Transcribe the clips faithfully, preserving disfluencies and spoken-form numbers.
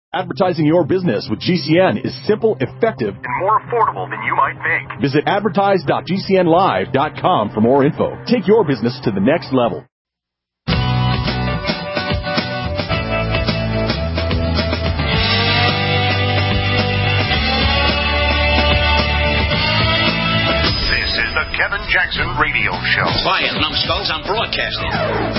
Advertising your business with G C N is simple, effective, and more affordable than you might think. Visit advertise dot g c n live dot com for more info. Take your business to the next level. This is the Kevin Jackson Radio Show. Quiet, numbskulls, I'm broadcasting.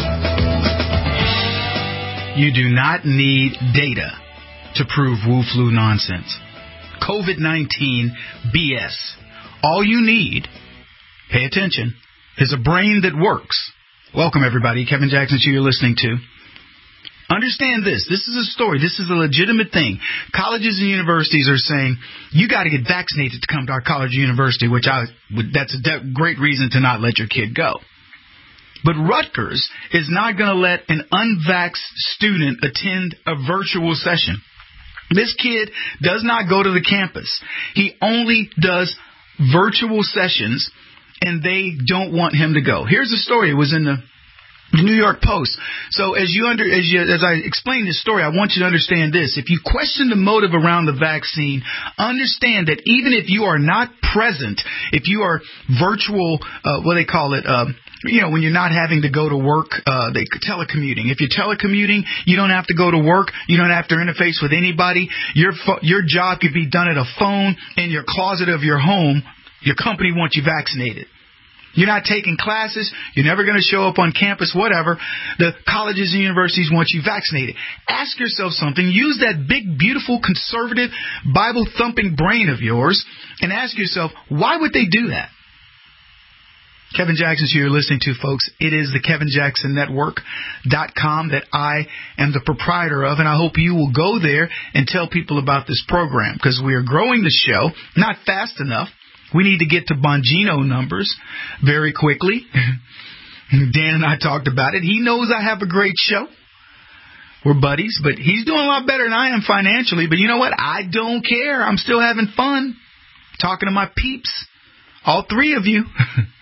You do not need data to prove Wu-flu nonsense. COVID nineteen B S. All you need, pay attention, is a brain that works. Welcome, everybody. Kevin Jackson, who you're listening to. Understand this. This is a story. This is a legitimate thing. Colleges and universities are saying, you got to get vaccinated to come to our college or university, which I would, that's a de- great reason to not let your kid go. But Rutgers is not going to let an unvaxxed student attend a virtual session. This kid does not go to the campus. He only does virtual sessions, and they don't want him to go. Here's the story. It was in the New York Post. So as you under as you as I explain this story, I want you to understand this. If you question the motive around the vaccine, understand that even if you are not present, if you are virtual, uh, what they call it, uh, you know, when you're not having to go to work, uh, they telecommuting. If you're telecommuting, you don't have to go to work. You don't have to interface with anybody. Your fo- your job could be done at a phone in your closet of your home. Your company wants you vaccinated. You're not taking classes. You're never going to show up on campus, whatever. The colleges and universities want you vaccinated. Ask yourself something. Use that big, beautiful, conservative, Bible-thumping brain of yours and ask yourself, why would they do that? Kevin Jackson's who you're listening to, folks. It is the Kevin Jackson Network dot com that I am the proprietor of, and I hope you will go there and tell people about this program because we are growing the show, not fast enough. We need to get to Bongino numbers very quickly. Dan and I talked about it. He knows I have a great show. We're buddies, but he's doing a lot better than I am financially. But you know what? I don't care. I'm still having fun talking to my peeps, all three of you.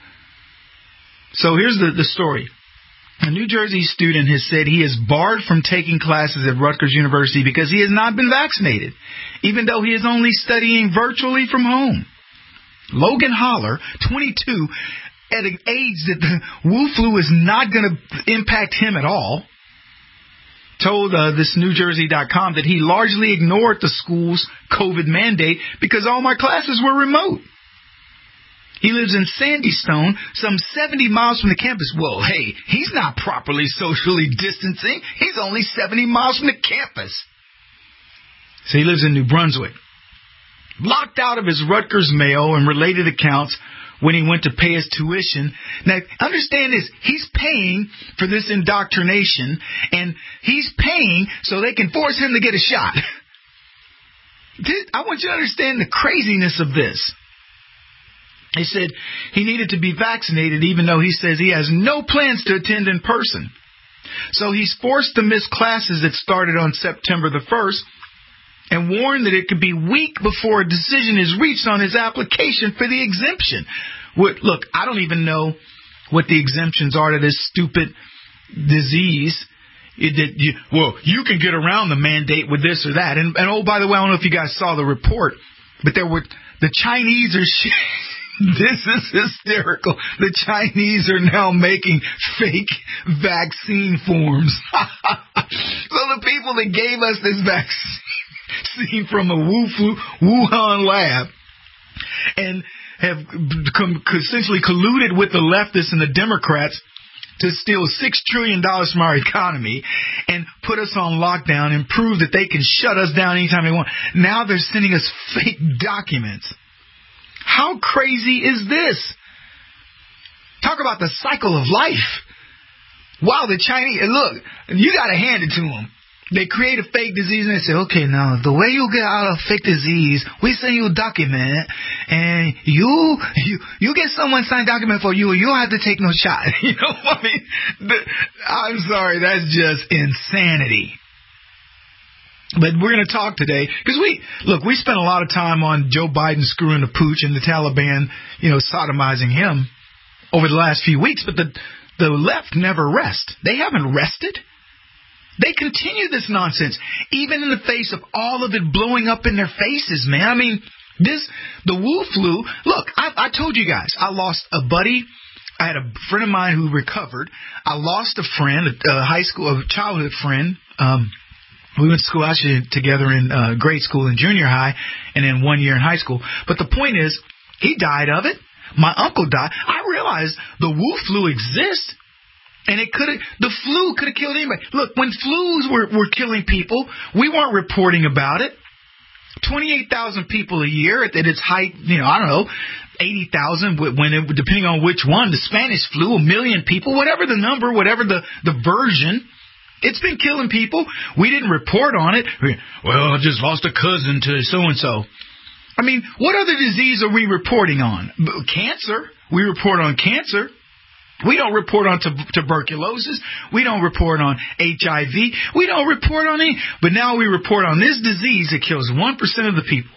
So here's the, the story. A New Jersey student has said he is barred from taking classes at Rutgers University because he has not been vaccinated, even though he is only studying virtually from home. Logan Holler, twenty-two, at an age that the Wu flu is not going to impact him at all, told uh, this New Jersey dot com that he largely ignored the school's COVID mandate because all my classes were remote. He lives in Sandystone, some seventy miles from the campus. Well, hey, he's not properly socially distancing. He's only seventy miles from the campus. So he lives in New Brunswick. Locked out of his Rutgers mail and related accounts when he went to pay his tuition. Now, understand this. He's paying for this indoctrination, and he's paying so they can force him to get a shot. I want you to understand the craziness of this. He said he needed to be vaccinated even though he says he has no plans to attend in person. So he's forced to miss classes that started on September the first and warned that it could be a week before a decision is reached on his application for the exemption. Look, I don't even know what the exemptions are to this stupid disease. It, it, you, well, you can get around the mandate with this or that. And, and oh, by the way, I don't know if you guys saw the report, but there were the Chinese are... This is hysterical. The Chinese are now making fake vaccine forms. So the people that gave us this vaccine from a Wuhan lab and have essentially colluded with the leftists and the Democrats to steal six trillion dollars from our economy and put us on lockdown and prove that they can shut us down anytime they want. Now they're sending us fake documents. How crazy is this? Talk about the cycle of life. Wow, the Chinese, look, you got to hand it to them. They create a fake disease and they say, okay, now the way you get out of fake disease, we send you a document and you you you get someone sign a document for you and you don't have to take no shot. You know what I mean? The, I'm sorry, that's just insanity. But we're going to talk today because we, look, we spent a lot of time on Joe Biden screwing the pooch and the Taliban, you know, sodomizing him over the last few weeks. But the, the left never rest. They haven't rested. They continue this nonsense, even in the face of all of it blowing up in their faces, man. I mean, this, the Wu flu, look, I, I told you guys, I lost a buddy. I had a friend of mine who recovered. I lost a friend, a, a high school, a childhood friend. Um, we went to school actually together in uh, grade school and junior high, and then one year in high school. But the point is, he died of it. My uncle died. I realized the Wu flu exists, and it could have, the flu could have killed anybody. Look, when flus were, were killing people, we weren't reporting about it. twenty-eight thousand people a year at, at its height, you know, I don't know, eighty thousand, when it, depending on which one, the Spanish flu, a million people, whatever the number, whatever the, the version, it's been killing people. We didn't report on it. Well, I just lost a cousin to so-and-so. I mean, what other disease are we reporting on? Cancer. We report on cancer. We don't report on t- tuberculosis. We don't report on H I V. We don't report on any. But now we report on this disease that kills one percent of the people.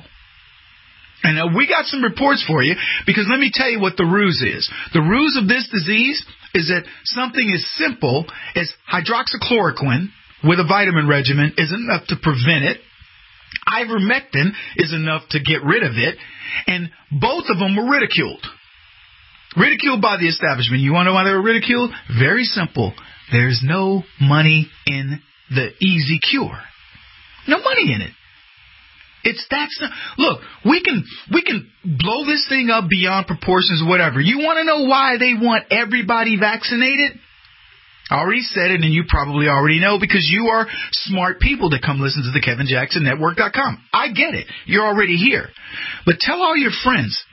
And uh, we got some reports for you, because let me tell you what the ruse is. The ruse of this disease is that something as simple as hydroxychloroquine with a vitamin regimen is enough to prevent it. Ivermectin is enough to get rid of it. And both of them were ridiculed. Ridiculed by the establishment. You want to know why they were ridiculed? Very simple. There's no money in the easy cure. No money in it. It's that. Look, we can we can blow this thing up beyond proportions, whatever. You want to know why they want everybody vaccinated? I already said it, and you probably already know, because you are smart people that come listen to the Kevin Jackson Network dot com. I get it. You're already here. But tell all your friends,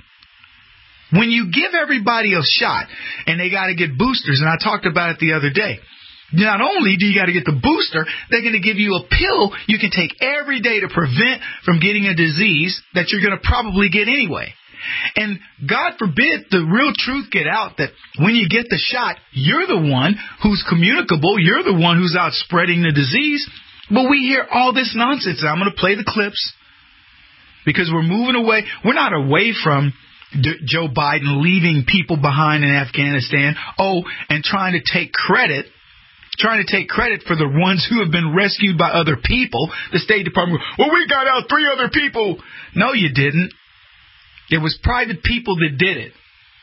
when you give everybody a shot, and they got to get boosters, and I talked about it the other day, not only do you got to get the booster, they're going to give you a pill you can take every day to prevent from getting a disease that you're going to probably get anyway. And God forbid the real truth get out that when you get the shot, you're the one who's communicable. You're the one who's out spreading the disease. But we hear all this nonsense. I'm going to play the clips because we're moving away. We're not away from D- Joe Biden leaving people behind in Afghanistan. Oh, and trying to take credit. Trying to take credit for the ones who have been rescued by other people. The State Department, well, we got out three other people. No, you didn't. It was private people that did it.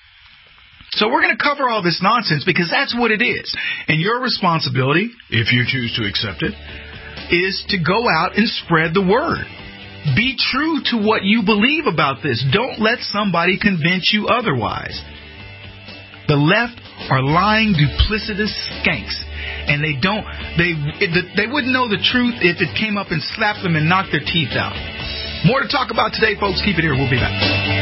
So we're going to cover all this nonsense because that's what it is. And your responsibility, if you choose to accept it, is to go out and spread the word. Be true to what you believe about this. Don't let somebody convince you otherwise. The left are lying, duplicitous skanks. And they don't, they they wouldn't know the truth if it came up and slapped them and knocked their teeth out. More to talk about today, folks. Keep it here. We'll be back.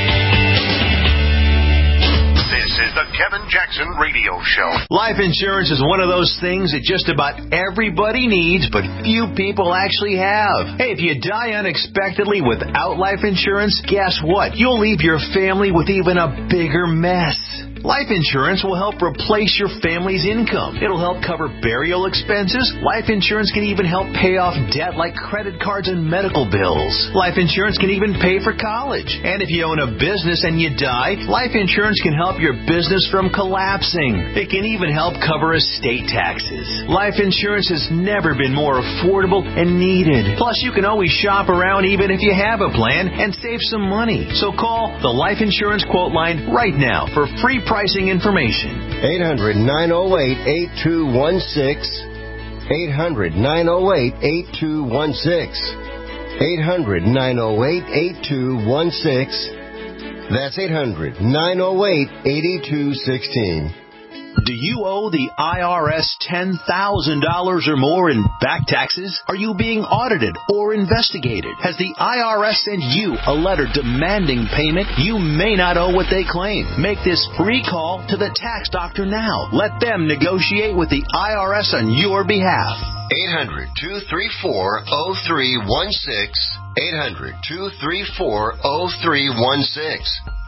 This is the Kevin Jackson Radio Show. Life insurance is one of those things that just about everybody needs, but few people actually have. Hey, if you die unexpectedly without life insurance, guess what? You'll leave your family with even a bigger mess. Life insurance will help replace your family's income. It'll help cover burial expenses. Life insurance can even help pay off debt like credit cards and medical bills. Life insurance can even pay for college. And if you own a business and you die, life insurance can help your business from collapsing. It can even help cover estate taxes. Life insurance has never been more affordable and needed. Plus, you can always shop around even if you have a plan and save some money. So call the Life Insurance Quote Line right now for free pricing information. eight hundred, nine oh eight, eight two one six. eight hundred, nine oh eight, eight two one six. eight hundred, nine oh eight, eight two one six. That's eight hundred, nine oh eight, eight two one six. Do you owe the I R S ten thousand dollars or more in back taxes? Are you being audited or investigated? Has the I R S sent you a letter demanding payment? You may not owe what they claim. Make this free call to the tax doctor now. Let them negotiate with the I R S on your behalf. eight hundred, two three four, oh three one six. eight hundred, two three four, oh three one six.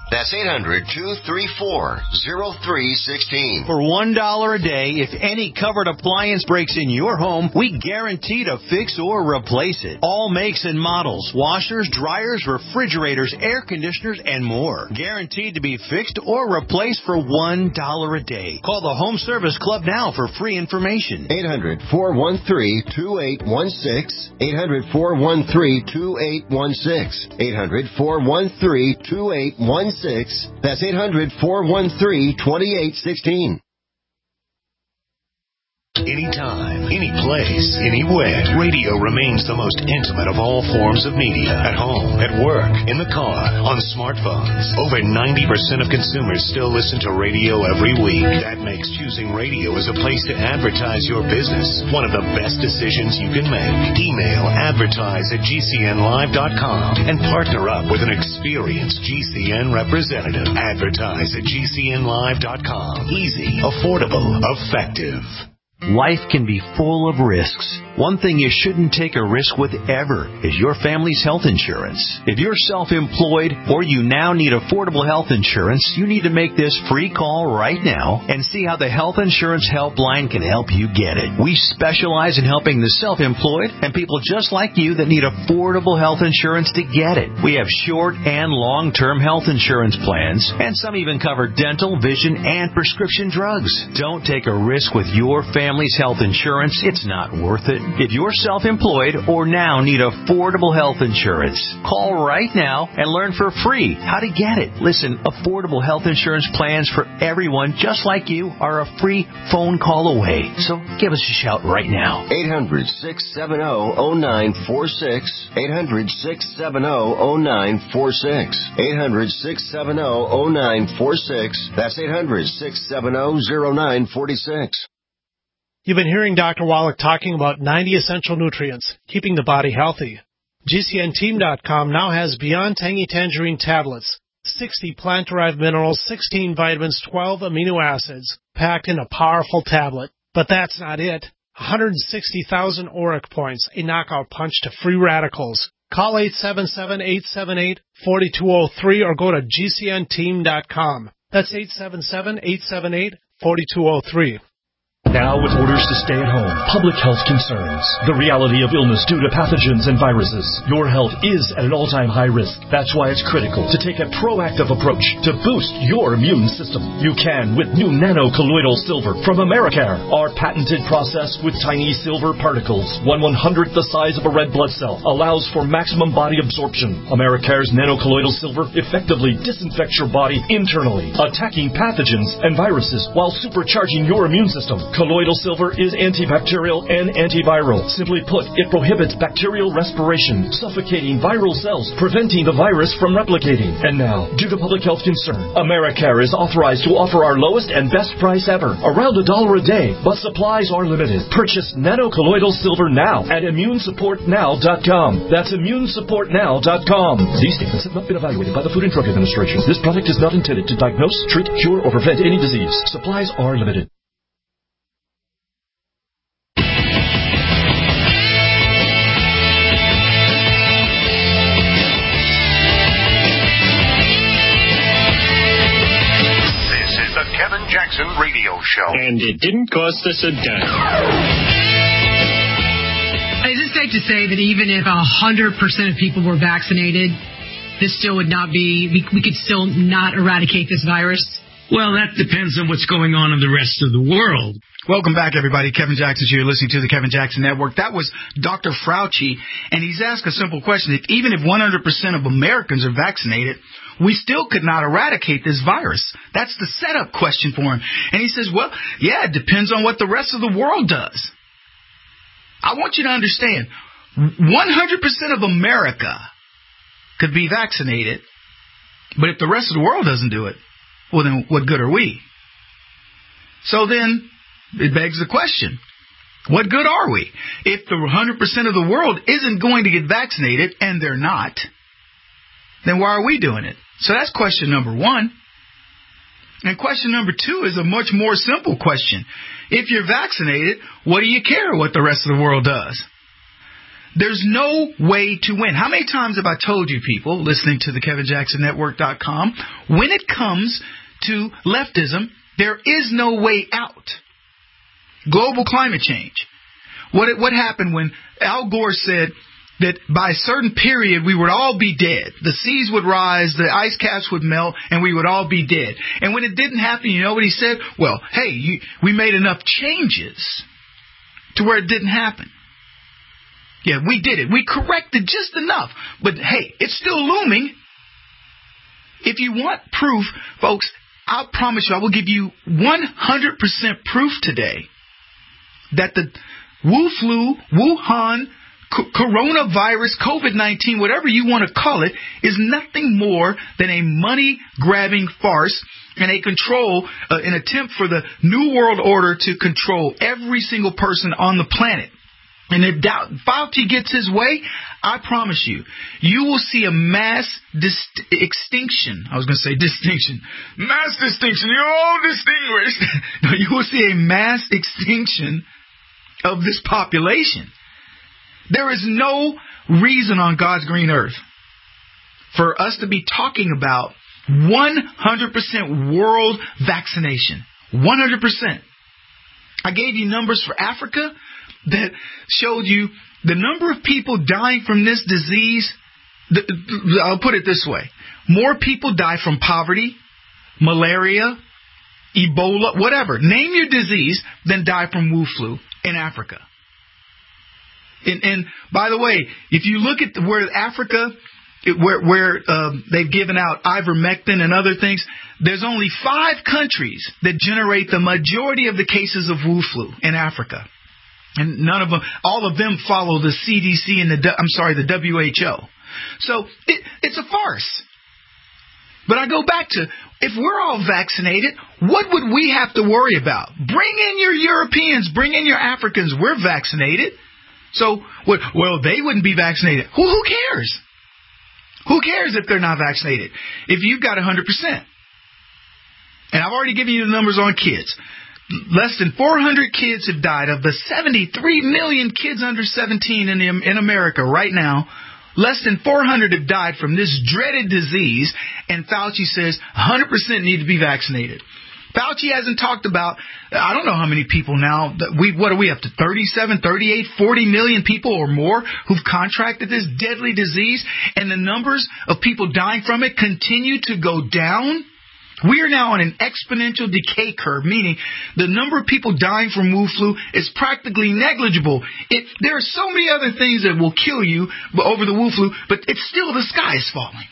That's eight hundred, two three four, zero three one six. For one dollar a day, if any covered appliance breaks in your home, we guarantee to fix or replace it. All makes and models, washers, dryers, refrigerators, air conditioners, and more. Guaranteed to be fixed or replaced for one dollar a day. Call the Home Service Club now for free information. eight hundred, four one three, two eight one six. eight hundred, four one three, two eight one six. eight hundred, four one three, two eight one six. That's eight hundred, four one three, two eight one six. Anytime, any place, anywhere, radio remains the most intimate of all forms of media. At home, at work, in the car, on smartphones. Over ninety percent of consumers still listen to radio every week. That makes choosing radio as a place to advertise your business one of the best decisions you can make. Email advertise at G C N live dot com and partner up with an experienced G C N representative. Advertise at G C N live dot com. Easy, affordable, effective. Life can be full of risks. One thing you shouldn't take a risk with ever is your family's health insurance. If you're self-employed or you now need affordable health insurance, you need to make this free call right now and see how the Health Insurance Helpline can help you get it. We specialize in helping the self-employed and people just like you that need affordable health insurance to get it. We have short and long-term health insurance plans, and some even cover dental, vision, and prescription drugs. Don't take a risk with your family's health insurance. It's not worth it. If you're self-employed or now need affordable health insurance, call right now and learn for free how to get it. Listen, affordable health insurance plans for everyone just like you are a free phone call away. So give us a shout right now. eight hundred, six seven zero, zero nine four six. eight hundred, six seven zero, zero nine four six. eight hundred, six seven zero, zero nine four six. That's eight hundred, six seven zero, zero nine four six. You've been hearing Doctor Wallach talking about ninety essential nutrients, keeping the body healthy. G C N team dot com now has Beyond Tangy Tangerine tablets, sixty plant-derived minerals, sixteen vitamins, twelve amino acids, packed in a powerful tablet. But that's not it. one hundred sixty thousand auric points, a knockout punch to free radicals. Call eight seven seven, eight seven eight, four two zero three or go to G C N team dot com. That's eight seven seven, eight seven eight, four two zero three. Now with orders to stay at home, public health concerns, the reality of illness due to pathogens and viruses. Your health is at an all-time high risk. That's why it's critical to take a proactive approach to boost your immune system. You can with new nano-colloidal silver from Americare. Our patented process with tiny silver particles, one one-hundredth the size of a red blood cell, allows for maximum body absorption. Americare's nano-colloidal silver effectively disinfects your body internally, attacking pathogens and viruses while supercharging your immune system. Colloidal silver is antibacterial and antiviral. Simply put, it prohibits bacterial respiration, suffocating viral cells, preventing the virus from replicating. And now, due to public health concern, Americare is authorized to offer our lowest and best price ever, around a dollar a day, but supplies are limited. Purchase nano-colloidal silver now at immune support now dot com. That's immune support now dot com. These statements have not been evaluated by the Food and Drug Administration. This product is not intended to diagnose, treat, cure, or prevent any disease. Supplies are limited. Kevin Jackson Radio Show. And it didn't cost us a dime. Is it safe to say that even if one hundred percent of people were vaccinated, this still would not be, we, we could still not eradicate this virus? Well, that depends on what's going on in the rest of the world. Welcome back, everybody. Kevin Jackson's here, listening to the Kevin Jackson Network. That was Doctor Fauci, and he's asked a simple question. If, even if one hundred percent of Americans are vaccinated, we still could not eradicate this virus. That's the setup question for him. And he says, well, yeah, it depends on what the rest of the world does. I want you to understand, one hundred percent of America could be vaccinated, but if the rest of the world doesn't do it, well, then what good are we? So then it begs the question, what good are we? If the one hundred percent of the world isn't going to get vaccinated, and they're not, then why are we doing it? So that's question number one. And question number two is a much more simple question. If you're vaccinated, what do you care what the rest of the world does? There's no way to win. How many times have I told you people listening to the Kevin Jackson Network dot com, when it comes to leftism, there is no way out. Global climate change. What what happened when Al Gore said that by a certain period we would all be dead. The seas would rise, the ice caps would melt, and we would all be dead. And when it didn't happen, you know what he said? Well, hey, you, we made enough changes to where it didn't happen. Yeah, we did it. We corrected just enough. But hey, it's still looming. If you want proof, folks, I'll promise you I will give you one hundred percent proof today that the Wu flu, Wuhan, c- coronavirus, COVID nineteen, whatever you want to call it, is nothing more than a money-grabbing farce and a control, uh, an attempt for the New World Order to control every single person on the planet. And if Fauci gets his way, I promise you, you will see a mass dis- extinction. I was going to say distinction. Mass distinction. You're all distinguished. No, you will see a mass extinction of this population. There is no reason on God's green earth for us to be talking about one hundred percent world vaccination. one hundred percent. I gave you numbers for Africa that showed you the number of people dying from this disease. I'll put it this way. More people die from poverty, malaria, Ebola, whatever. Name your disease than die from Wu flu in Africa. And, and by the way, if you look at where Africa, where, where uh, they've given out ivermectin and other things, there's only five countries that generate the majority of the cases of Wu flu in Africa. And none of them, all of them follow the C D C and the, I'm sorry, the W H O. So it, it's a farce. But I go back to, if we're all vaccinated, what would we have to worry about? Bring in your Europeans, bring in your Africans. We're vaccinated. So, well, they wouldn't be vaccinated. Who, who cares? Who cares if they're not vaccinated? If you've got one hundred percent. And I've already given you the numbers on kids. Less than four hundred kids have died of the seventy-three million kids under seventeen in, the, in America right now. Less than four hundred have died from this dreaded disease, and Fauci says one hundred percent need to be vaccinated. Fauci hasn't talked about, I don't know how many people now, we what are we up to, thirty-seven, thirty-eight, forty million people or more who've contracted this deadly disease, and the numbers of people dying from it continue to go down. We are now on an exponential decay curve, meaning the number of people dying from Wu flu is practically negligible. It, there are so many other things that will kill you over the Wu flu, but it's still the sky is falling.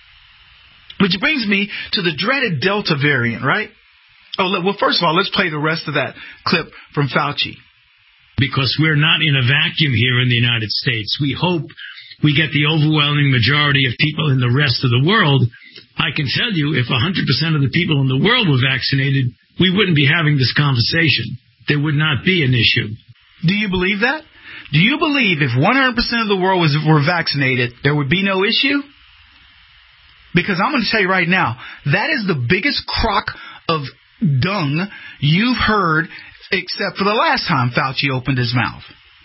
Which brings me to the dreaded Delta variant, right? Oh, well, first of all, let's play the rest of that clip from Fauci. Because we're not in a vacuum here in the United States. We hope we get the overwhelming majority of people in the rest of the world. I can tell you, if one hundred percent of the people in the world were vaccinated, we wouldn't be having this conversation. There would not be an issue. Do you believe that? Do you believe if one hundred percent of the world was were vaccinated, there would be no issue? Because I'm going to tell you right now, that is the biggest crock of dung you've heard, except for the last time Fauci opened his mouth.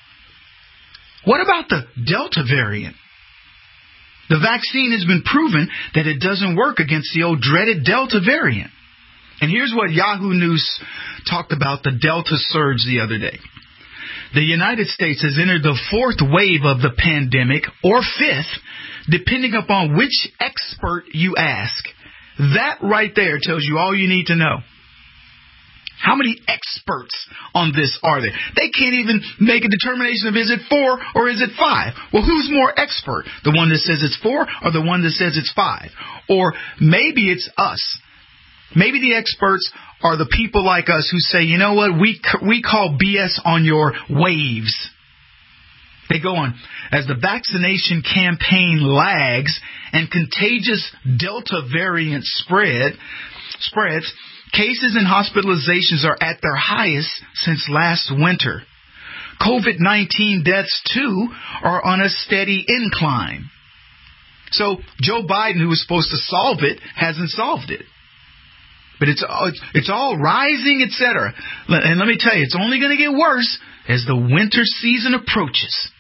What about the Delta variant? The vaccine has been proven that it doesn't work against the old dreaded Delta variant. And here's what Yahoo News talked about the Delta surge the other day. The United States has entered the fourth wave of the pandemic, or fifth, depending upon which expert you ask. That right there tells you all you need to know. How many experts on this are there? They can't even make a determination of is it four or is it five? Well, who's more expert? The one that says it's four or the one that says it's five? Or maybe it's us. Maybe the experts are the people like us who say, you know what, we we call B S on your waves. They go on, as the vaccination campaign lags and contagious Delta variant spread spreads, cases and hospitalizations are at their highest since last winter. COVID nineteen deaths, too, are on a steady incline. So Joe Biden, who was supposed to solve it, hasn't solved it. But it's, it's all rising, et cetera. And let me tell you, it's only going to get worse as the winter season approaches.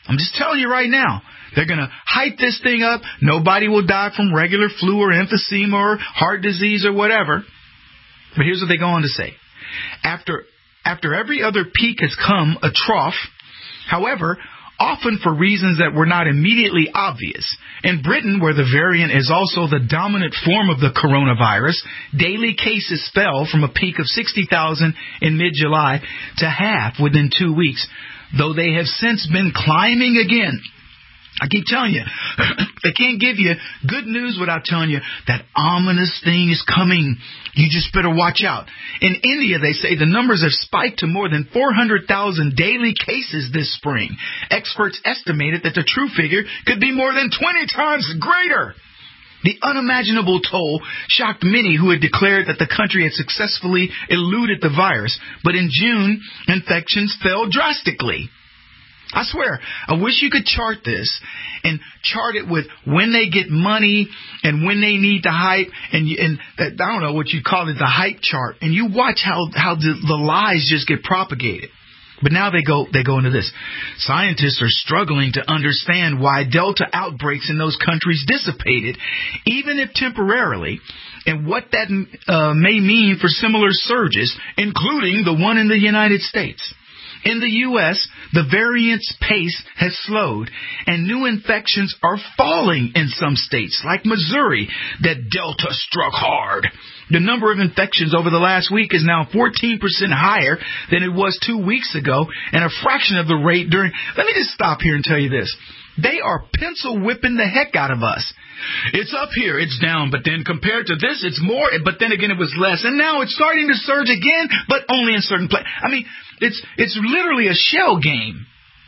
I'm just telling you right now. They're going to hype this thing up. Nobody will die from regular flu or emphysema or heart disease or whatever. But here's what they go on to say. After, after every other peak has come a trough, however, often for reasons that were not immediately obvious. In Britain, where the variant is also the dominant form of the coronavirus, daily cases fell from a peak of sixty thousand in mid-July to half within two weeks, though they have since been climbing again. I keep telling you, they can't give you good news without telling you that ominous thing is coming. You just better watch out. In India, they say the numbers have spiked to more than four hundred thousand daily cases this spring. Experts estimated that the true figure could be more than twenty times greater. The unimaginable toll shocked many who had declared that the country had successfully eluded the virus. But in June, infections fell drastically. I swear, I wish you could chart this and chart it with when they get money and when they need to hype and, and that, I don't know what you call it, the hype chart. And you watch how, how the, the lies just get propagated. But now they go, they go into this. Scientists are struggling to understand why Delta outbreaks in those countries dissipated, even if temporarily, and what that uh, may mean for similar surges, including the one in the United States. In the U S, the variant's pace has slowed, and new infections are falling in some states, like Missouri, that Delta struck hard. The number of infections over the last week is now fourteen percent higher than it was two weeks ago, and a fraction of the rate during... Let me just stop here and tell you this. They are pencil whipping the heck out of us. It's up here, it's down, but then compared to this, it's more, but then again it was less. And now it's starting to surge again, but only in certain places. I mean, it's it's literally a shell game.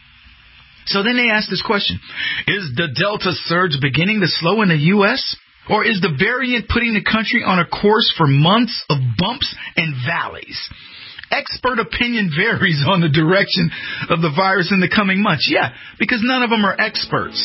So then they ask this question. Is the Delta surge beginning to slow in the U S? Or is the variant putting the country on a course for months of bumps and valleys? Expert opinion varies on the direction of the virus in the coming months. Yeah, because none of them are experts.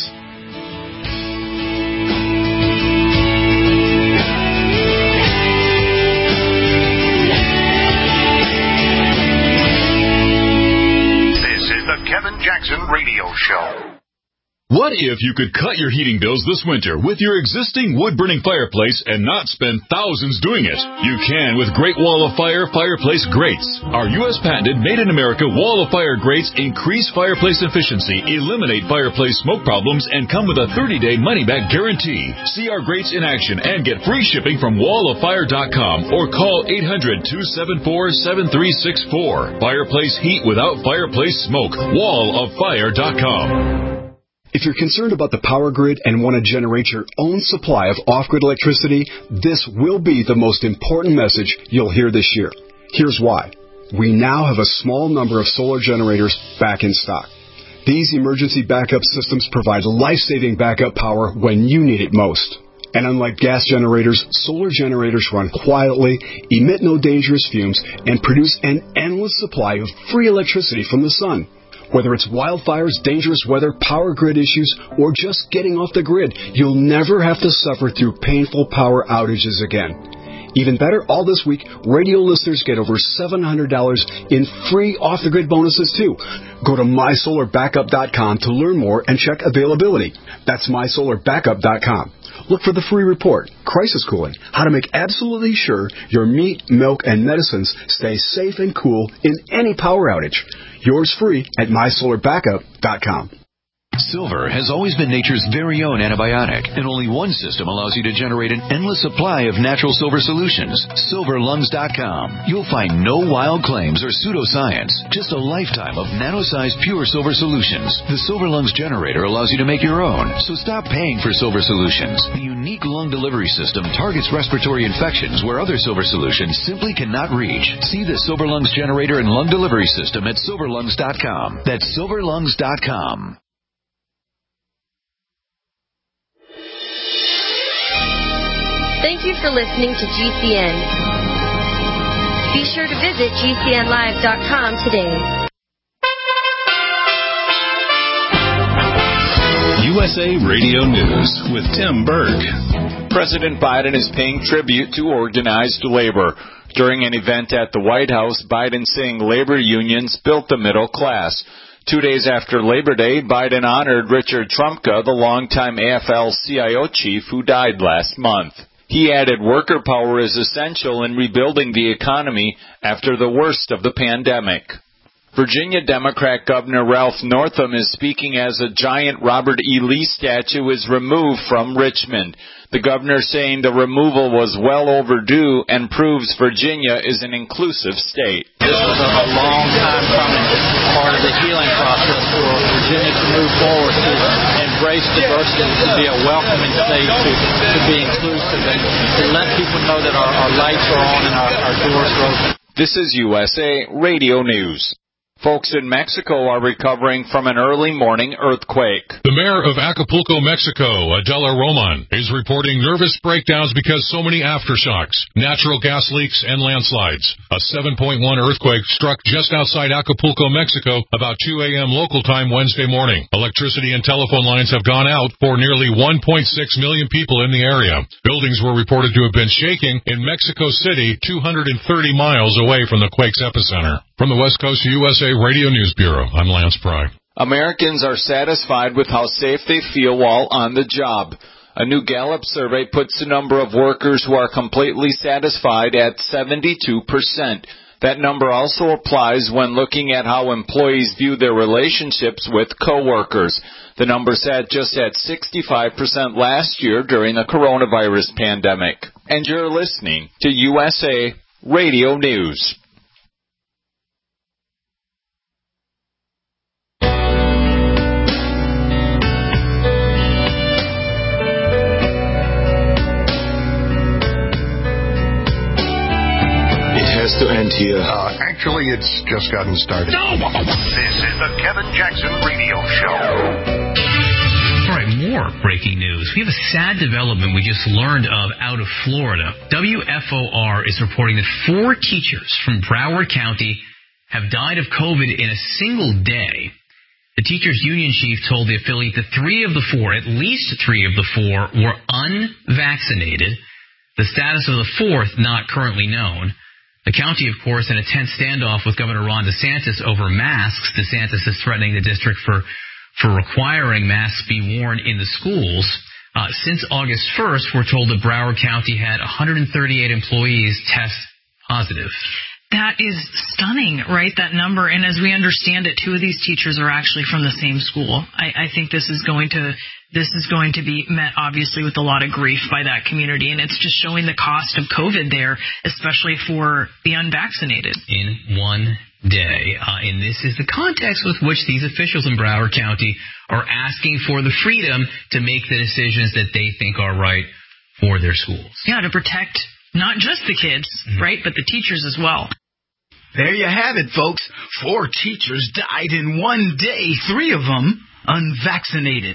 This is the Kevin Jackson Radio Show. What if you could cut your heating bills this winter with your existing wood-burning fireplace and not spend thousands doing it? You can with Great Wall of Fire Fireplace Grates. Our U S patented made-in-America Wall of Fire grates increase fireplace efficiency, eliminate fireplace smoke problems, and come with a thirty-day money-back guarantee. See our grates in action and get free shipping from wall of fire dot com or call eight hundred, two seven four, seven three six four. Fireplace heat without fireplace smoke. wall of fire dot com. If you're concerned about the power grid and want to generate your own supply of off-grid electricity, this will be the most important message you'll hear this year. Here's why. We now have a small number of solar generators back in stock. These emergency backup systems provide life-saving backup power when you need it most. And unlike gas generators, solar generators run quietly, emit no dangerous fumes, and produce an endless supply of free electricity from the sun. Whether it's wildfires, dangerous weather, power grid issues, or just getting off the grid, you'll never have to suffer through painful power outages again. Even better, all this week, radio listeners get over seven hundred dollars in free off-the-grid bonuses, too. Go to my solar backup dot com to learn more and check availability. That's my solar backup dot com. Look for the free report, Crisis Cooling, how to make absolutely sure your meat, milk, and medicines stay safe and cool in any power outage. Yours free at my solar backup dot com. Silver has always been nature's very own antibiotic, and only one system allows you to generate an endless supply of natural silver solutions. silver lungs dot com. You'll find no wild claims or pseudoscience, just a lifetime of nano-sized pure silver solutions. The Silver Lungs generator allows you to make your own, so stop paying for silver solutions. The unique lung delivery system targets respiratory infections where other silver solutions simply cannot reach. See the Silver Lungs generator and lung delivery system at silver lungs dot com. That's silver lungs dot com. Thank you for listening to G C N. Be sure to visit G C N live dot com today. U S A Radio News with Tim Berg. President Biden is paying tribute to organized labor. During an event at the White House, Biden saying labor unions built the middle class. Two days after Labor Day, Biden honored Richard Trumka, the longtime A F L C I O chief who died last month. He added worker power is essential in rebuilding the economy after the worst of the pandemic. Virginia Democrat Governor Ralph Northam is speaking as a giant Robert E. Lee statue is removed from Richmond. The governor saying the removal was well overdue and proves Virginia is an inclusive state. This was a, a long time coming, part of the healing process for Virginia to move forward, to embrace diversity, to be a welcoming state, to, to be inclusive, and to let people know that our, our lights are on and our, our doors are open. This is U S A Radio News. Folks in Mexico are recovering from an early morning earthquake. The mayor of Acapulco, Mexico, Adela Roman, is reporting nervous breakdowns because so many aftershocks, natural gas leaks, and landslides. A seven point one earthquake struck just outside Acapulco, Mexico, about two a.m. local time Wednesday morning. Electricity and telephone lines have gone out for nearly one point six million people in the area. Buildings were reported to have been shaking in Mexico City, two hundred thirty miles away from the quake's epicenter. From the West Coast U S A Radio News Bureau, I'm Lance Pry. Americans are satisfied with how safe they feel while on the job. A new Gallup survey puts the number of workers who are completely satisfied at seventy-two percent. That number also applies when looking at how employees view their relationships with coworkers. The number sat just at sixty-five percent last year during the coronavirus pandemic. And you're listening to U S A Radio News. To end here. Uh, actually, it's just gotten started. No! This is the Kevin Jackson Radio Show. All right, more breaking news. We have a sad development we just learned of out of Florida. W F O R is reporting that four teachers from Broward County have died of COVID in a single day. The teachers' union chief told the affiliate that three of the four, at least three of the four, were unvaccinated. The status of the fourth not currently known. The county, of course, in a tense standoff with Governor Ron DeSantis over masks. DeSantis is threatening the district for, for requiring masks be worn in the schools. Uh, since August first, we're told that Broward County had one hundred thirty-eight employees test positive. That is stunning, right, that number. And as we understand it, two of these teachers are actually from the same school. I, I think this is going to this is going to be met, obviously, with a lot of grief by that community. And it's just showing the cost of COVID there, especially for the unvaccinated. In one day. Uh, and this is the context with which these officials in Broward County are asking for the freedom to make the decisions that they think are right for their schools. Yeah, to protect not just the kids, mm-hmm. right, but the teachers as well. There you have it, folks. Four teachers died in one day, three of them unvaccinated.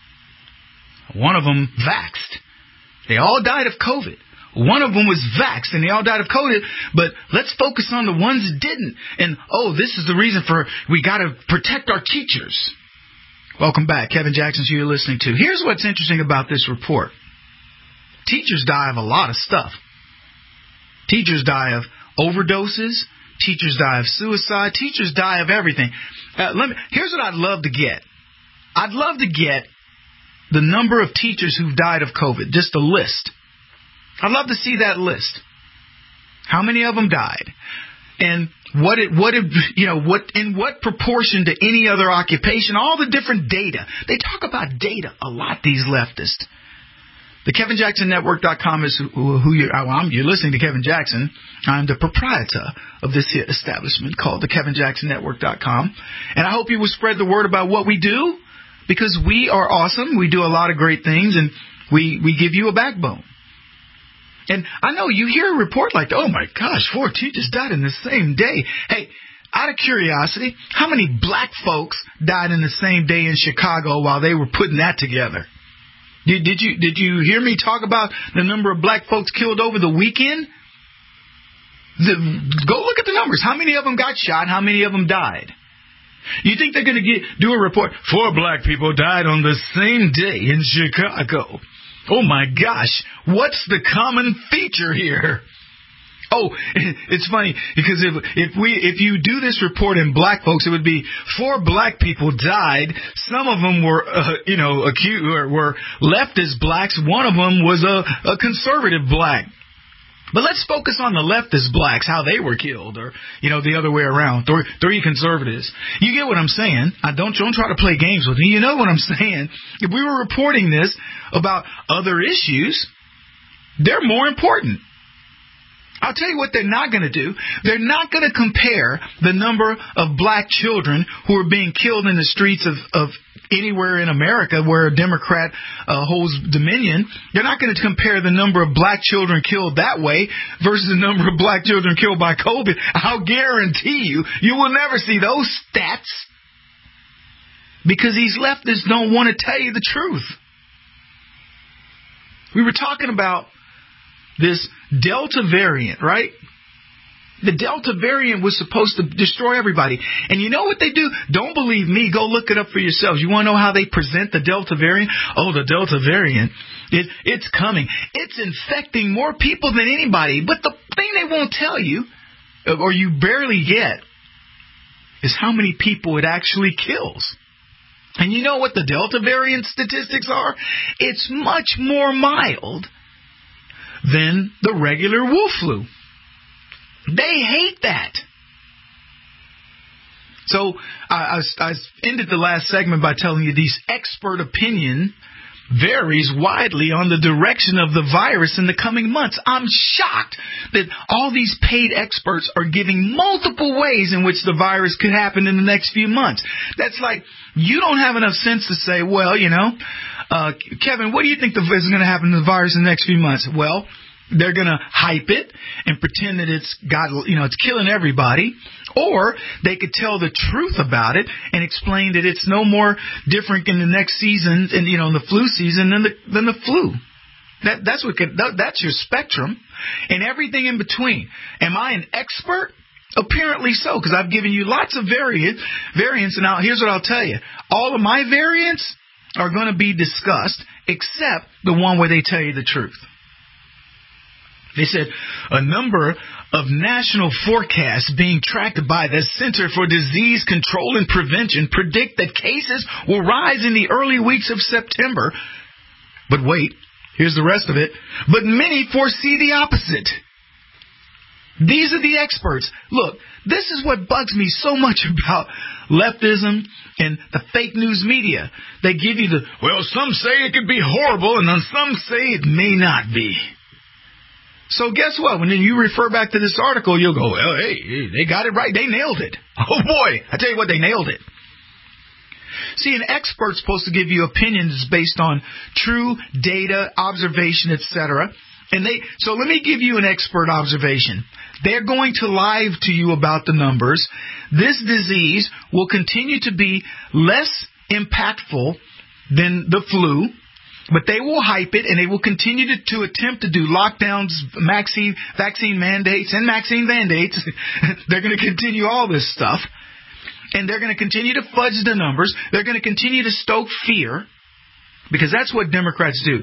One of them vaxxed. They all died of COVID. One of them was vaxxed, and they all died of COVID, but let's focus on the ones that didn't. And, oh, this is the reason for we got to protect our teachers. Welcome back. Kevin Jackson, who you're listening to. Here's what's interesting about this report. Teachers die of a lot of stuff. Teachers die of overdoses. Teachers die of suicide. Teachers die of everything. Uh, let me. Here's what I'd love to get. I'd love to get the number of teachers who've died of COVID. Just a list. I'd love to see that list. How many of them died? And what it, what it, you know, what in what proportion to any other occupation? All the different data. They talk about data a lot, these leftists. The Kevin Jackson Network dot com is who, who you're, I'm, you're listening to Kevin Jackson. I'm the proprietor of this here establishment called the Kevin Jackson Network dot com. And I hope you will spread the word about what we do, because we are awesome. We do a lot of great things, and we, we give you a backbone. And I know you hear a report like, oh, my gosh, four teachers died in the same day. Hey, out of curiosity, how many black folks died in the same day in Chicago while they were putting that together? Did, did you did you hear me talk about the number of black folks killed over the weekend? The, go look at the numbers. How many of them got shot? How many of them died? You think they're going to get do a report? Four black people died on the same day in Chicago. Oh, my gosh. What's the common feature here? Oh, it's funny because if if we if you do this report in black folks, it would be four black people died. Some of them were, uh, you know, accused were, were leftist blacks. One of them was a, a conservative black. But let's focus on the leftist blacks, how they were killed, or, you know, the other way around. Three, three conservatives. You get what I'm saying? I don't don't try to play games with me. You know what I'm saying? If we were reporting this about other issues, they're more important. I'll tell you what they're not going to do. They're not going to compare the number of black children who are being killed in the streets of, of anywhere in America where a Democrat uh, holds dominion. They're not going to compare the number of black children killed that way versus the number of black children killed by COVID. I'll guarantee you, you will never see those stats because these leftists don't want to tell you the truth. We were talking about this Delta variant, right? The Delta variant was supposed to destroy everybody. And you know what they do? Don't believe me. Go look it up for yourselves. You want to know how they present the Delta variant? Oh, the Delta variant. It, it's coming. It's infecting more people than anybody. But the thing they won't tell you, or you barely get, is how many people it actually kills. And you know what the Delta variant statistics are? It's much more mild than the regular wolf flu. They hate that. So I, I, I ended the last segment by telling you these expert opinion varies widely on the direction of the virus in the coming months. I'm shocked that all these paid experts are giving multiple ways in which the virus could happen in the next few months. That's like, you don't have enough sense to say, well, you know, uh, Kevin, what do you think is going to happen to the virus in the next few months? Well, they're going to hype it and pretend that it's got, you know, it's killing everybody. Or they could tell the truth about it and explain that it's no more different in the next season, and you know, in the flu season than the than the flu. That that's what could, that, that's your spectrum, and everything in between. Am I an expert? Apparently so, because I've given you lots of variant variants. And now here's what I'll tell you: all of my variants are going to be discussed, except the one where they tell you the truth. They said a number of national forecasts being tracked by the Center for Disease Control and Prevention predict that cases will rise in the early weeks of September. But wait, here's the rest of it. But many foresee the opposite. These are the experts. Look, this is what bugs me so much about leftism and the fake news media. They give you the, well, some say it could be horrible, and then some say it may not be. So guess what? When you refer back to this article, you'll go, well, hey, they got it right. They nailed it. Oh, boy. I tell you what, they nailed it. See, an expert's supposed to give you opinions based on true data, observation, et cetera. And they, so let me give you an expert observation. They're going to lie to you about the numbers. This disease will continue to be less impactful than the flu. But they will hype it, and they will continue to, to attempt to do lockdowns, vaccine, vaccine mandates, and vaccine mandates. They're going to continue all this stuff. And they're going to continue to fudge the numbers. They're going to continue to stoke fear, because that's what Democrats do.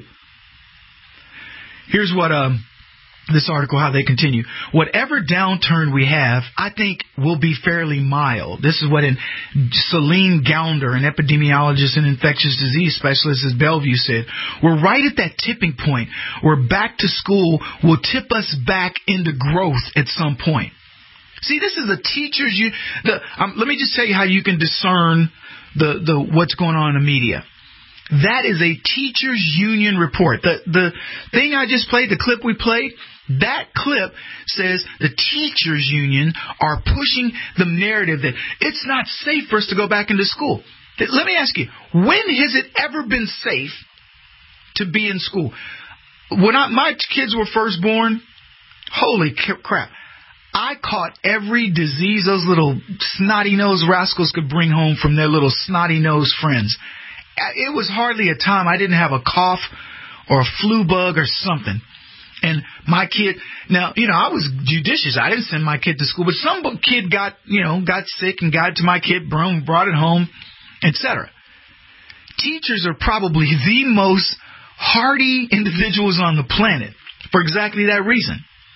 Here's what um, this article, how they continue. Whatever downturn we have, I think will be fairly mild. This is what in Celine Gounder, an epidemiologist and infectious disease specialist at Bellevue, said. We're right at that tipping point where back to school will tip us back into growth at some point. See, this is a teacher's. You, the, um, let me just tell you how you can discern the, the what's going on in the media. That is a teachers union report. The the thing I just played, the clip we played, that clip says the teachers union are pushing the narrative that it's not safe for us to go back into school. Let me ask you, when has it ever been safe to be in school? When I, my kids were first born, holy crap, I caught every disease those little snotty-nosed rascals could bring home from their little snotty-nosed friends. It was hardly a time I didn't have a cough or a flu bug or something. And my kid, now, you know, I was judicious. I didn't send my kid to school, but some kid got, you know, got sick and got to my kid, brought it home, et cetera. Teachers are probably the most hardy individuals on the planet for exactly that reason.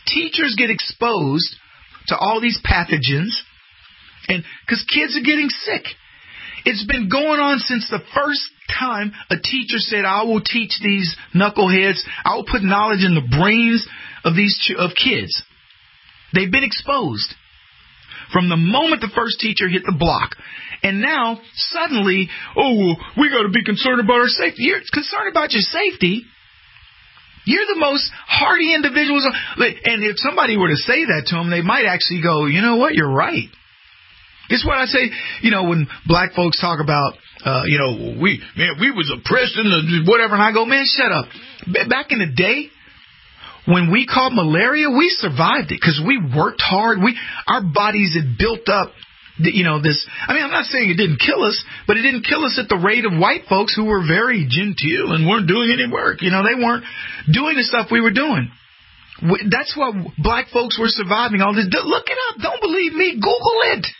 teachers get exposed to all these pathogens, and because kids are getting sick. It's been going on since the first time a teacher said, I will teach these knuckleheads, I will put knowledge in the brains of these ch- of kids. They've been exposed from the moment the first teacher hit the block. And now, suddenly, oh, well, we got to be concerned about our safety. You're concerned about your safety. You're the most hardy individuals. And if somebody were to say that to them, they might actually go, you know what, you're right. It's what I say, you know, when black folks talk about, uh, you know, we, man, we was oppressed and whatever. And I go, man, shut up. Back in the day, when we caught malaria, we survived it because we worked hard. We, our bodies had built up, you know, this. I mean, I'm not saying it didn't kill us, but it didn't kill us at the rate of white folks who were very genteel and weren't doing any work. You know, they weren't doing the stuff we were doing. That's why black folks were surviving all this. Look it up. Don't believe me. Google it.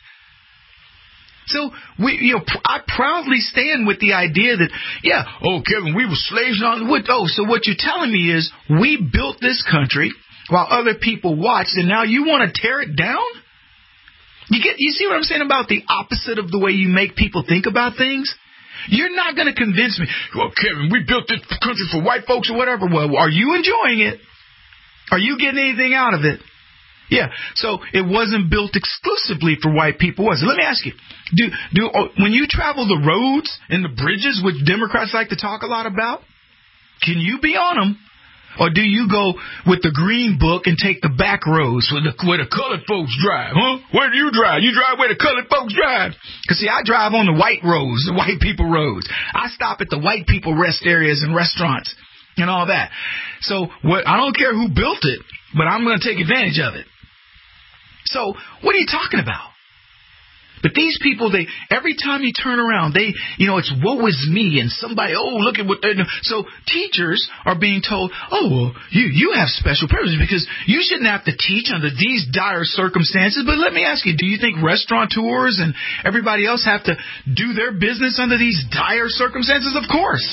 So we, you know, I proudly stand with the idea that, yeah, oh, Kevin, we were slaves on wood. Oh, so what you're telling me is we built this country while other people watched, and now you want to tear it down? You get, you see what I'm saying about the opposite of the way you make people think about things? You're not going to convince me, well, Kevin, we built this country for white folks or whatever. Well, are you enjoying it? Are you getting anything out of it? Yeah, so it wasn't built exclusively for white people, was it? Let me ask you, do do oh, when you travel the roads and the bridges, which Democrats like to talk a lot about, can you be on them? Or do you go with the green book and take the back roads where the, where the colored folks drive, huh? Where do you drive? You drive where the colored folks drive. Because, see, I drive on the white roads, the white people roads. I stop at the white people rest areas and restaurants and all that. So what, I don't care who built it, but I'm going to take advantage of it. So, what are you talking about? But these people, they every time you turn around, they, you know, it's woe is me and somebody, oh, look at what they're doing. So, teachers are being told, oh, well, you, you have special privileges because you shouldn't have to teach under these dire circumstances. But let me ask you, do you think restaurateurs and everybody else have to do their business under these dire circumstances? Of course.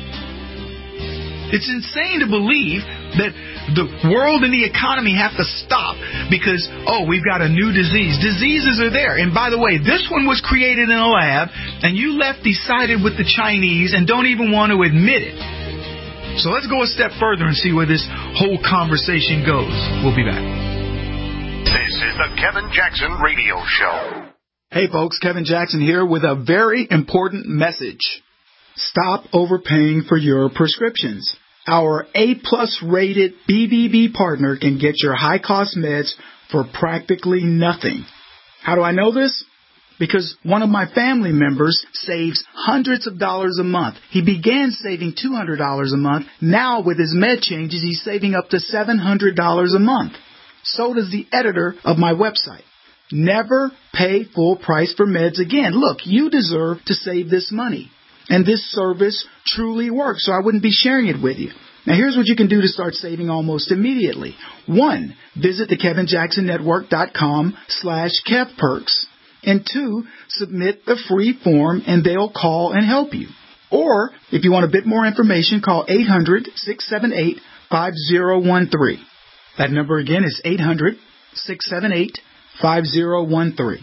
It's insane to believe that the world and the economy have to stop because, oh, we've got a new disease. Diseases are there. And by the way, this one was created in a lab, and you lefties sided with the Chinese and don't even want to admit it. So let's go a step further and see where this whole conversation goes. We'll be back. This is the Kevin Jackson Radio Show. Hey, folks, Kevin Jackson here with a very important message. Stop overpaying for your prescriptions. Our A-plus rated B B B partner can get your high-cost meds for practically nothing. How do I know this? Because one of my family members saves hundreds of dollars a month. He began saving two hundred dollars a month. Now, with his med changes, he's saving up to seven hundred dollars a month. So does the editor of my website. Never pay full price for meds again. Look, you deserve to save this money. And this service truly works, so I wouldn't be sharing it with you. Now, here's what you can do to start saving almost immediately. One, visit the Kevin Jackson Network dot com slash Kev Perks. And two, submit the free form, and they'll call and help you. Or, if you want a bit more information, call eight hundred, six seven eight, five zero one three. That number again is eight hundred, six seven eight, five zero one three.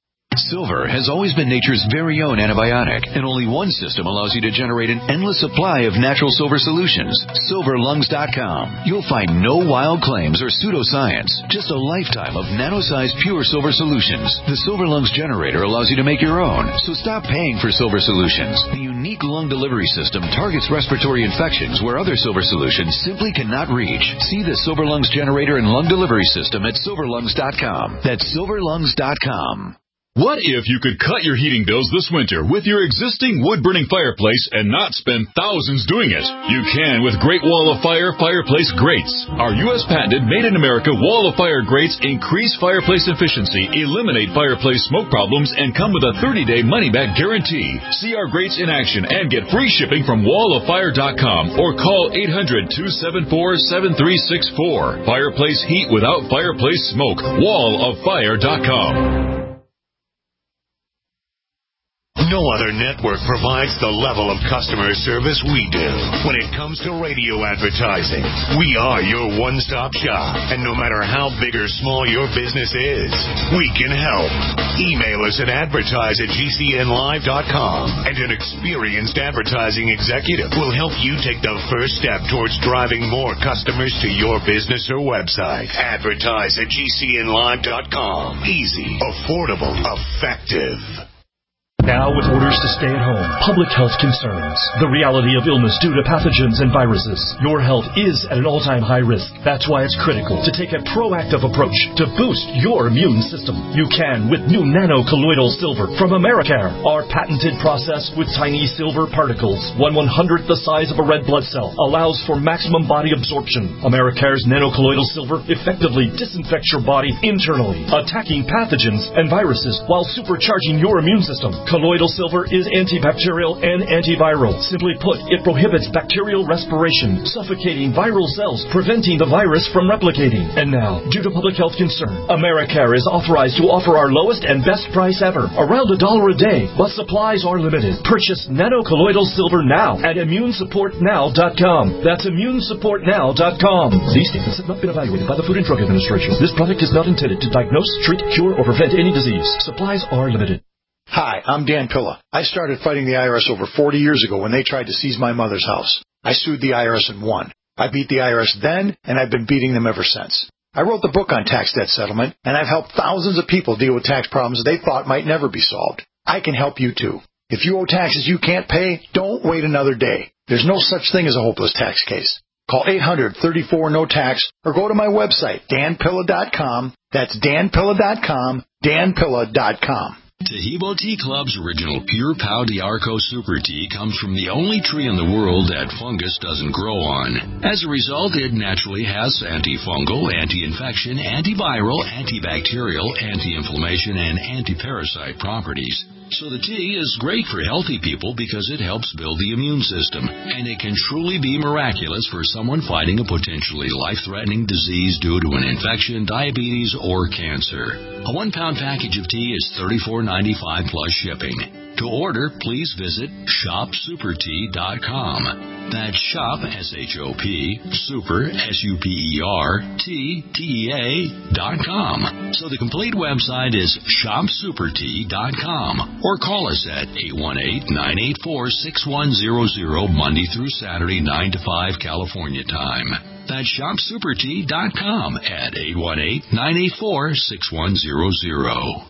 Silver has always been nature's very own antibiotic, and only one system allows you to generate an endless supply of natural silver solutions. Silver Lungs dot com. You'll find no wild claims or pseudoscience, just a lifetime of nano-sized pure silver solutions. The Silver Lungs generator allows you to make your own, so stop paying for silver solutions. The unique lung delivery system targets respiratory infections where other silver solutions simply cannot reach. See the Silver Lungs generator and lung delivery system at Silver Lungs dot com. That's Silver Lungs dot com. What if you could cut your heating bills this winter with your existing wood-burning fireplace and not spend thousands doing it? You can with Great Wall of Fire Fireplace Grates. Our U S patented made-in-America Wall of Fire grates increase fireplace efficiency, eliminate fireplace smoke problems, and come with a thirty-day money-back guarantee. See our grates in action and get free shipping from wall of fire dot com or call eight hundred, two seven four, seven three six four. Fireplace heat without fireplace smoke. wall of fire dot com. No other network provides the level of customer service we do. When it comes to radio advertising, we are your one-stop shop. And no matter how big or small your business is, we can help. Email us at advertise at G C N live dot com, and an experienced advertising executive will help you take the first step towards driving more customers to your business or website. Advertise at G C N live dot com. Easy, affordable, effective. Now with orders to stay at home, public health concerns, the reality of illness due to pathogens and viruses, your health is at an all-time high risk. That's why it's critical to take a proactive approach to boost your immune system. You can with new nano-colloidal silver from Americare. Our patented process with tiny silver particles, one one-hundredth the size of a red blood cell, allows for maximum body absorption. Americare's nano-colloidal silver effectively disinfects your body internally, attacking pathogens and viruses while supercharging your immune system. Colloidal silver is antibacterial and antiviral. Simply put, it prohibits bacterial respiration, suffocating viral cells, preventing the virus from replicating. And now, due to public health concern, Americare is authorized to offer our lowest and best price ever, around a dollar a day, but supplies are limited. Purchase nano-colloidal silver now at immune support now dot com. That's immune support now dot com. These statements have not been evaluated by the Food and Drug Administration. This product is not intended to diagnose, treat, cure, or prevent any disease. Supplies are limited. Hi, I'm Dan Pilla. I started fighting the I R S over forty years ago when they tried to seize my mother's house. I sued the I R S and won. I beat the I R S then, and I've been beating them ever since. I wrote the book on tax debt settlement, and I've helped thousands of people deal with tax problems they thought might never be solved. I can help you too. If you owe taxes you can't pay, don't wait another day. There's no such thing as a hopeless tax case. Call eight hundred, thirty-four, no tax or go to my website, dan pilla dot com. That's dan pilla dot com, dan pilla dot com. Tahibo Tea Club's original Pure Pau d'Arco Super Tea comes from the only tree in the world that fungus doesn't grow on. As a result, it naturally has antifungal, anti-infection, antiviral, antibacterial, anti-inflammation, and anti-parasite properties. So the tea is great for healthy people because it helps build the immune system, and it can truly be miraculous for someone fighting a potentially life-threatening disease due to an infection, diabetes, or cancer. A one-pound package of tea is thirty-four ninety-five plus shipping. To order, please visit shop super tea dot com. That's shop, S H O P, super, S U P E R, T, T E A, dot com. So the complete website is shop super tea dot com. Or call us at eight one eight, nine eight four, six one zero zero, Monday through Saturday, nine to five, California time. That's shop super tea dot com at eight one eight, nine eight four, six one zero zero.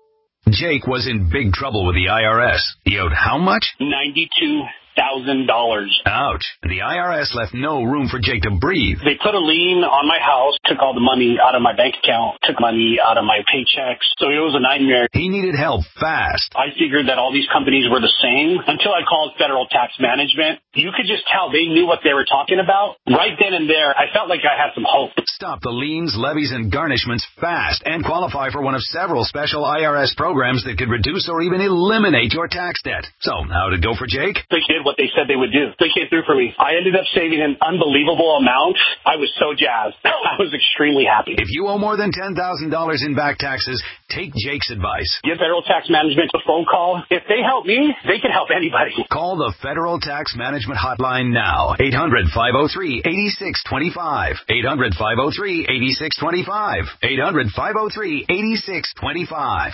Jake was in big trouble with the I R S. He owed how much? ninety-two thousand dollars. Ouch. The I R S left no room for Jake to breathe. They put a lien on my house, took all the money out of my bank account, took money out of my paychecks. So it was a nightmare. He needed help fast. I figured that all these companies were the same until I called Federal Tax Management. You could just tell they knew what they were talking about. Right then and there, I felt like I had some hope. Stop the liens, levies, and garnishments fast and qualify for one of several special I R S programs that could reduce or even eliminate your tax debt. So, how'd it go for Jake? They did what they said they would do. They came through for me. I ended up saving an unbelievable amount. I was so jazzed. I was extremely happy. If you owe more than ten thousand dollars in back taxes, take Jake's advice. Give Federal Tax Management a phone call. If they help me, they can help anybody. Call the Federal Tax Management Hotline now. eight hundred, five oh three, eight six two five. eight hundred, five oh three, eight six two five. eight hundred, five oh three, eight six two five.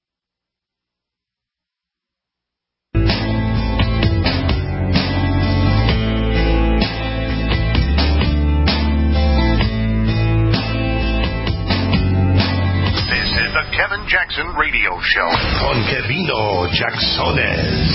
The Kevin Jackson Radio Show con Kevino Jacksones.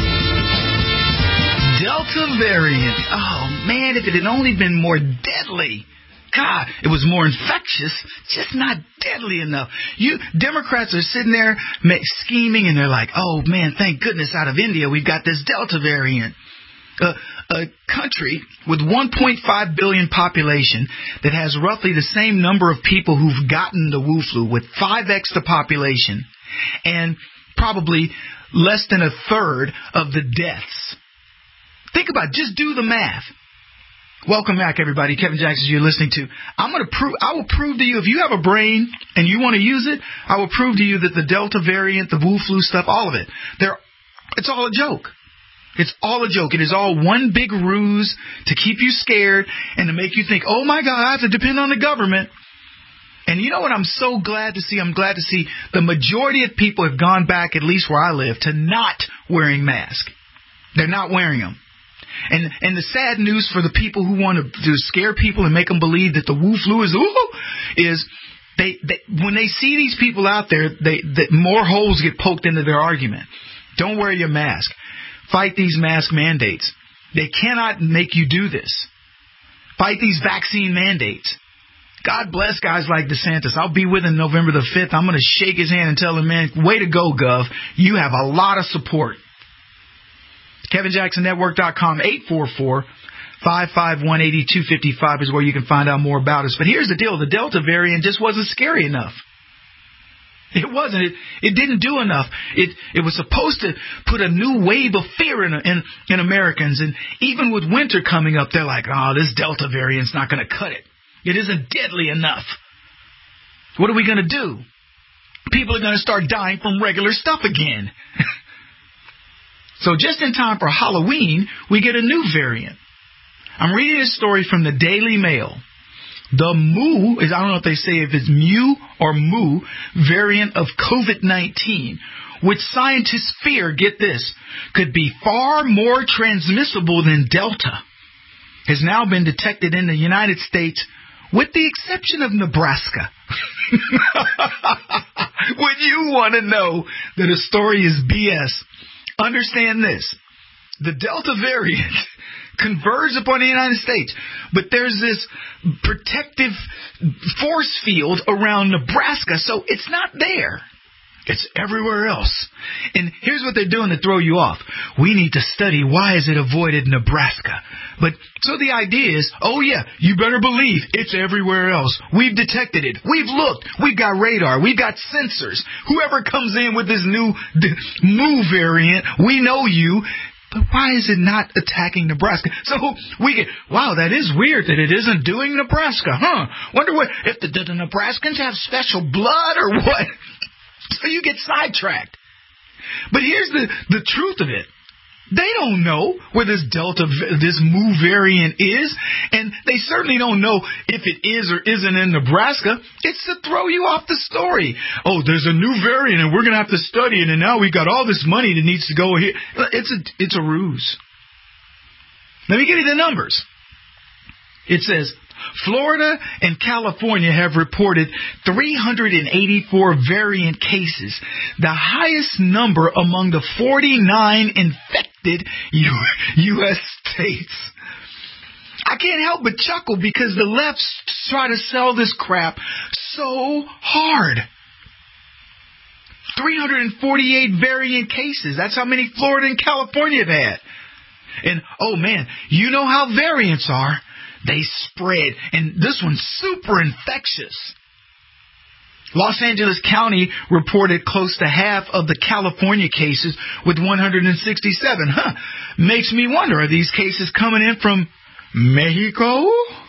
Delta variant. Oh, man, if it had only been more deadly. God, it was more infectious, just not deadly enough. You Democrats are sitting there scheming, and they're like, oh, man, thank goodness out of India we've got this Delta variant. Uh, a country with one point five billion population that has roughly the same number of people who've gotten the Wu flu with five x the population and probably less than a third of the deaths. Think about it. Just do the math. Welcome back, everybody. Kevin Jackson, you're listening to. I'm going to prove. I will prove to you, if you have a brain and you want to use it, I will prove to you that the Delta variant, the Wu flu stuff, all of it, there It's all a joke. It's all a joke. It is all one big ruse to keep you scared and to make you think, oh, my God, I have to depend on the government. And you know what I'm so glad to see? I'm glad to see the majority of people have gone back, at least where I live, to not wearing masks. They're not wearing them. And and the sad news for the people who want to, to scare people and make them believe that the Wu flu is ooh, is they, they when they see these people out there, they that more holes get poked into their argument. Don't wear your mask. Fight these mask mandates. They cannot make you do this. Fight these vaccine mandates. God bless guys like DeSantis. I'll be with him November the fifth. I'm going to shake his hand and tell him, man, way to go, Gov. You have a lot of support. Kevin Jackson Network dot com, eight four four, five five one, eight two five five is where you can find out more about us. But here's the deal. The Delta variant just wasn't scary enough. It wasn't. It, it didn't do enough. It it was supposed to put a new wave of fear in, in, in Americans. And even with winter coming up, they're like, oh, this Delta variant's not going to cut it. It isn't deadly enough. What are we going to do? People are going to start dying from regular stuff again. So just in time for Halloween, we get a new variant. I'm reading a story from the Daily Mail. The Mu, is I don't know if they say if it's Mu or Mu, variant of COVID nineteen, which scientists fear, get this, could be far more transmissible than Delta, has now been detected in the United States, with the exception of Nebraska. When you want to know that a story is B S, understand this. The Delta variant converges upon the United States, but there's this protective force field around Nebraska, so it's not there. It's everywhere else. And here's what they're doing to throw you off. We need to study why has it avoided Nebraska. But so the idea is, oh yeah, you better believe it's everywhere else. We've detected it. We've looked. We've got radar. We've got sensors. Whoever comes in with this new Mu variant, we know you. But why is it not attacking Nebraska? So we get, wow, that is weird that it isn't doing Nebraska, huh? Wonder what, if the, the, the Nebraskans have special blood or what? So you get sidetracked. But here's the, the truth of it. They don't know where this Delta, this Mu variant is, and they certainly don't know if it is or isn't in Nebraska. It's to throw you off the story. Oh, there's a new variant, and we're going to have to study it, and now we've got all this money that needs to go here. It's a, it's a ruse. Let me give you the numbers. It says, Florida and California have reported three hundred eighty-four variant cases, the highest number among the forty-nine infected U S states. I can't help but chuckle because the left try to sell this crap so hard. three hundred forty-eight variant cases. That's how many Florida and California have had. And, oh man, you know how variants are. They spread, and this one's super infectious. Los Angeles County reported close to half of the California cases with one hundred sixty-seven. Huh. Makes me wonder, are these cases coming in from Mexico?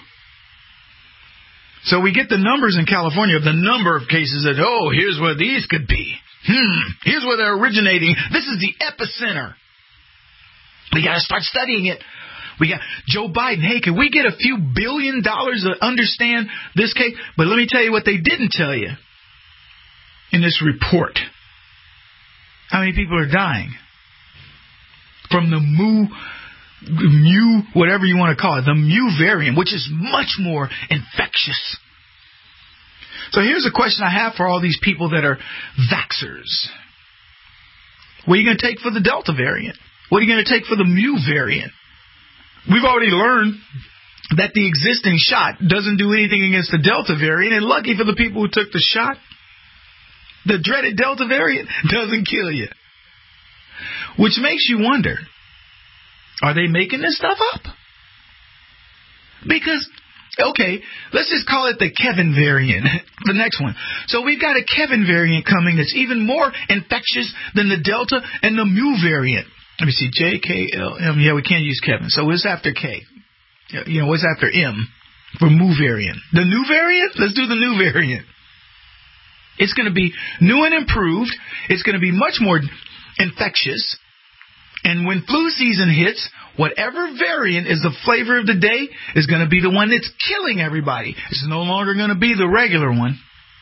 So we get the numbers in California of the number of cases that, oh, here's where these could be. Hmm, here's where they're originating. This is the epicenter. We got to start studying it. We got Joe Biden. Hey, can we get a few billion dollars to understand this case? But let me tell you what they didn't tell you in this report. How many people are dying from the Mu, Mu, whatever you want to call it, the Mu variant, which is much more infectious. So here's a question I have for all these people that are vaxxers. What are you going to take for the Delta variant? What are you going to take for the Mu variant? We've already learned that the existing shot doesn't do anything against the Delta variant, and lucky for the people who took the shot, the dreaded Delta variant doesn't kill you. Which makes you wonder, are they making this stuff up? Because, okay, let's just call it the Kevin variant, the next one. So we've got a Kevin variant coming that's even more infectious than the Delta and the Mu variant. Let me see, J, K, L, M. Yeah, we can't use Kevin. So what's after K? You know, what's after M for Mu variant? The new variant? Let's do the new variant. It's going to be new and improved. It's going to be much more infectious. And when flu season hits, whatever variant is the flavor of the day is going to be the one that's killing everybody. It's no longer going to be the regular one.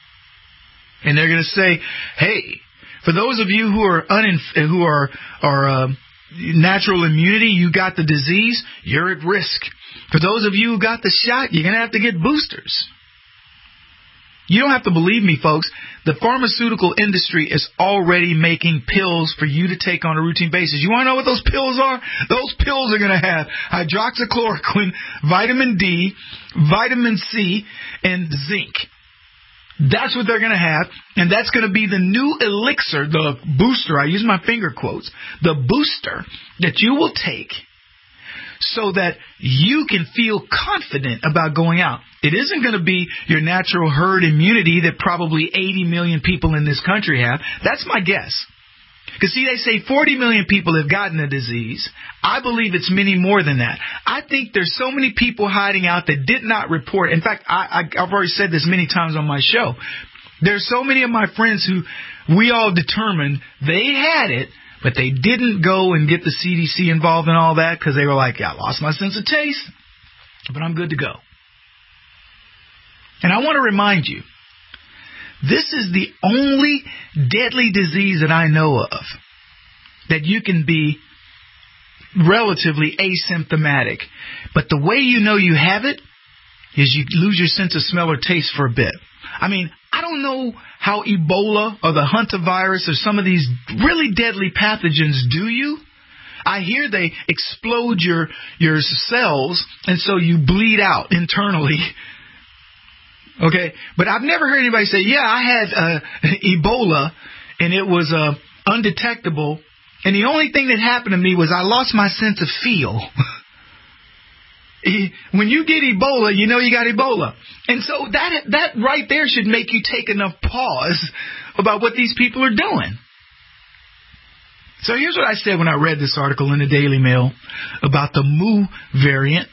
And they're going to say, hey, for those of you who are uninf- who are are uh, natural immunity, you got the disease, you're at risk. For those of you who got the shot, you're going to have to get boosters. You don't have to believe me, folks. The pharmaceutical industry is already making pills for you to take on a routine basis. You want to know what those pills are? Those pills are going to have hydroxychloroquine, vitamin D, vitamin C, and zinc. That's what they're going to have, and that's going to be the new elixir, the booster, I use my finger quotes, the booster that you will take so that you can feel confident about going out. It isn't going to be your natural herd immunity that probably eighty million people in this country have. That's my guess. Because, see, they say forty million people have gotten the disease. I believe it's many more than that. I think there's so many people hiding out that did not report. In fact, I, I, I've already said this many times on my show. There's so many of my friends who we all determined they had it, but they didn't go and get the C D C involved in all that because they were like, yeah, I lost my sense of taste, but I'm good to go. And I want to remind you, this is the only deadly disease that I know of that you can be relatively asymptomatic. But the way you know you have it is you lose your sense of smell or taste for a bit. I mean, I don't know how Ebola or the hantavirus or some of these really deadly pathogens do you. I hear they explode your your cells, and so you bleed out internally. Okay, but I've never heard anybody say, yeah, I had uh, Ebola, and it was uh, undetectable, and the only thing that happened to me was I lost my sense of feel. When you get Ebola, you know you got Ebola. And so that that right there should make you take enough pause about what these people are doing. So here's what I said when I read this article in the Daily Mail about the Mu variant.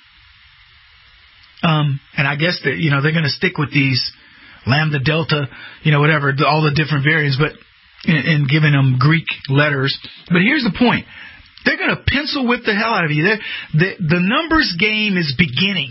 Um, and I guess that, you know, they're going to stick with these Lambda, Delta, you know, whatever, all the different variants, but and, and giving them Greek letters. But here's the point. They're going to pencil whip the hell out of you. The, the numbers game is beginning.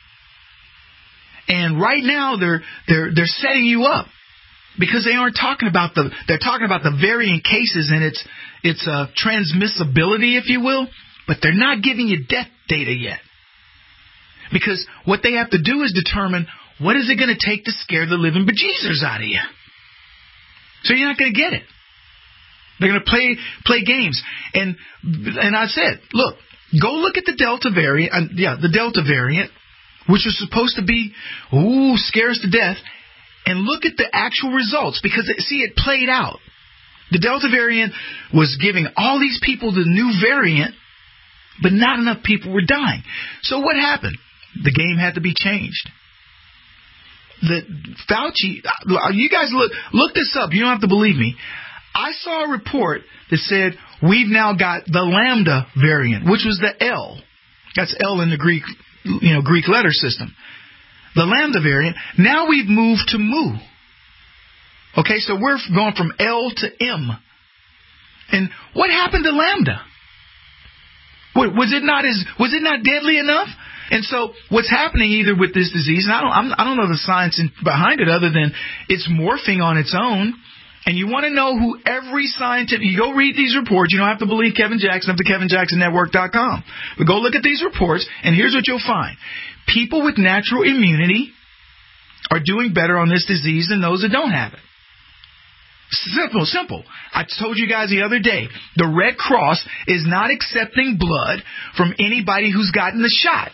And right now they're they're they're setting you up because they aren't talking about the they're talking about the variant cases and its its uh, transmissibility, if you will, but they're not giving you death data yet. Because what they have to do is determine what is it going to take to scare the living bejesus out of you. So you're not going to get it. They're going to play play games. And and I said, look, go look at the Delta variant. Uh, yeah, the Delta variant, which was supposed to be, ooh, scare us to death. And look at the actual results. Because, it, see, it played out. The Delta variant was giving all these people the new variant, but not enough people were dying. So what happened? The game had to be changed. The Fauci, you guys look look this up. You don't have to believe me. I saw a report that said we've now got the Lambda variant, which was the L. That's L in the Greek, you know, Greek letter system. The Lambda variant. Now we've moved to Mu. Okay, so we're going from L to M. And what happened to Lambda? Was it not as was it not deadly enough? And so what's happening either with this disease, and I don't I'm, I don't know the science in, behind it other than it's morphing on its own. And you want to know who every scientist, you go read these reports. You don't have to believe Kevin Jackson of the Kevin Jackson Network dot com. But go look at these reports, and here's what you'll find. People with natural immunity are doing better on this disease than those that don't have it. Simple, simple. I told you guys the other day, the Red Cross is not accepting blood from anybody who's gotten the shot.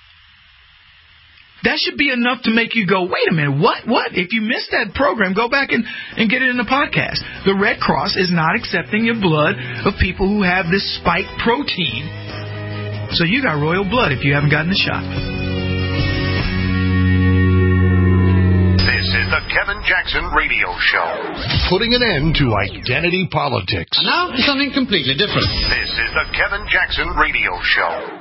That should be enough to make you go, wait a minute, what, what? If you missed that program, go back and, and get it in the podcast. The Red Cross is not accepting your blood of people who have this spike protein. So you got royal blood if you haven't gotten the shot. This is the Kevin Jackson Radio Show. Putting an end to identity politics. And now something completely different. This is the Kevin Jackson Radio Show.